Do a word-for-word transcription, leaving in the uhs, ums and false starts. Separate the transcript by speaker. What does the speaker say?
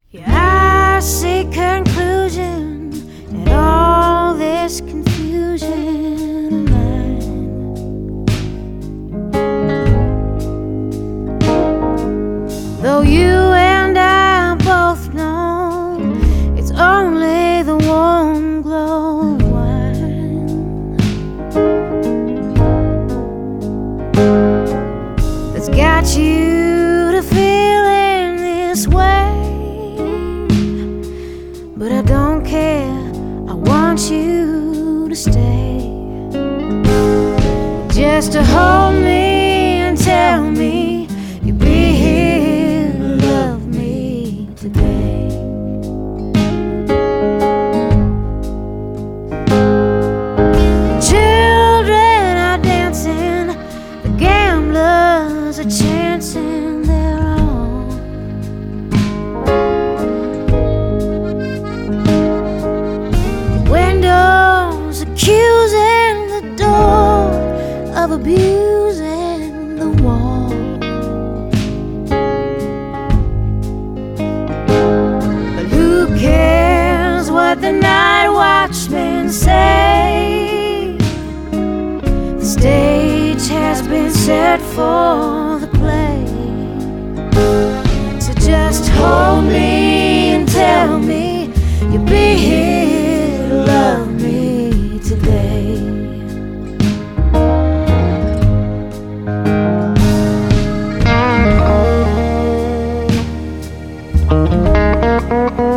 Speaker 1: Yeah, I see conclusion in all this confusion of mine. Though you and I both know it's only the warm glow of wine that's got you to feeling this way. But I don't care, I want you to stay, just to hold me and tell me you'll be here to love me today. Children are dancing, the gamblers are chancing their own. Accusing the door of abusing the wall. But who cares what the night watchmen say? The stage has been set for the play. So just hold me and tell me you'll be here to love me today. Thank you.